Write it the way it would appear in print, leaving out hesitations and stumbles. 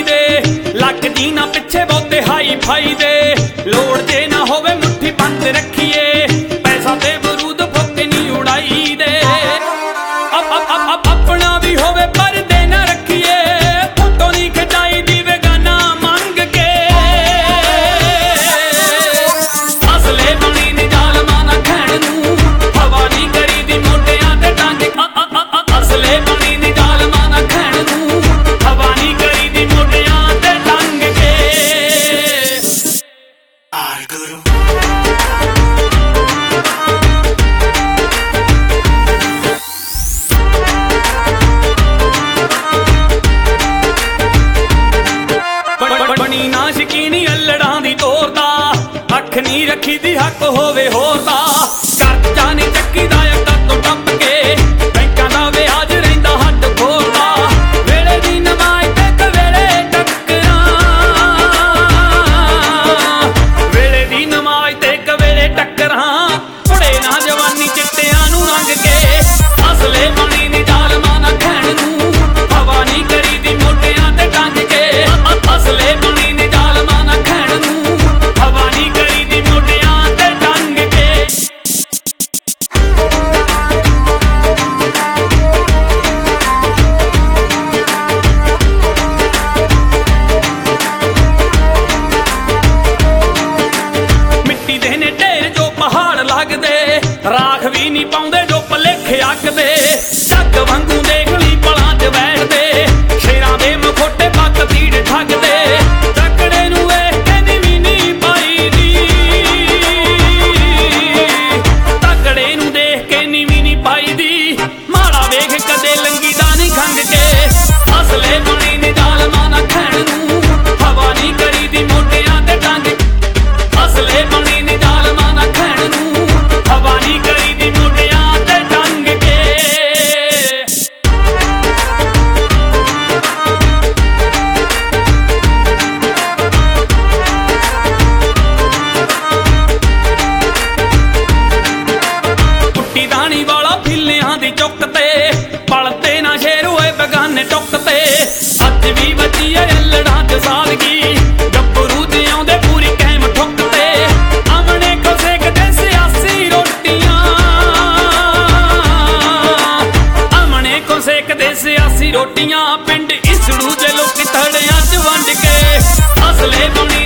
दे luck जी ना पिछे बहुते हाई फाई दे लोड़ जे ना होवे मुट्ठी बंद रखिए पैसा ते बरूद फुक नहीं उड़ाई दे अपना भी होवे पर दे ना रखिए फोटो नहीं खिंचाई दी बेगाना मंग के असले बनी नी जालमा ना खैण नू हवा नहीं करी दी मोटियां ते टांग असले बनी नी जालमा ना खैण नू हवा नहीं करी दी मोटियां ते टांग के बनी ना शकीनी अल्लड़ां दी तोरदा अख नहीं रखी दी हक होवे होर दा करजा नहीं चक्की दा अड्डा तो टप के बैंकां दा व्याज रहिंदा हट खोलदा वेले दी नमाज ते कवेले टक्करां वेले दी नमाज ते कवेले टक्करां उड़े ना जवानी चिट्टियां नू रंग के असले बनी नी जालमा ना खैण नू हवा नहीं करी दी मोटियां ते टंग के असले बनी नी जालमा ना खैण नू हवा नहीं करी दी मोटियां ते टंग के मिट्टी दे ने ढेर जो पहाड़ लगदे राख भी नहीं पाउंदे जो भलेखे अकदे जग वांगू देख ली पलां च बैठदे शेरां दे मखोटे पग तीड़ ठगदे तकड़े नू वेख के नीवी नहीं पाई दी तकड़े नू देख के नीवी नहीं पाई दी माड़ा वेख कदे लंगी दा नहीं खंग के असले बनी नी जालमा ना खैण नू हवा नहीं करी दी मोटियां ते टंग असले बनी नी जालमा ना खैण नू हवा नहीं करी दी मोटियां ते टंग के कुट्टी दानी वाला फिलियां दी चुक ते पलते ना शेर होए बेगाने टुक ते अज भी बची है अल्लड़ां च सादगी गब्बरू ते आउंदे पूरी कैम ठुक ते अमने को सेकदे सियासी रोटियां अमने को सेकदे सियासी रोटियां पिंड इसड़ू जे लोक तड़ियां च वंड के असले बनी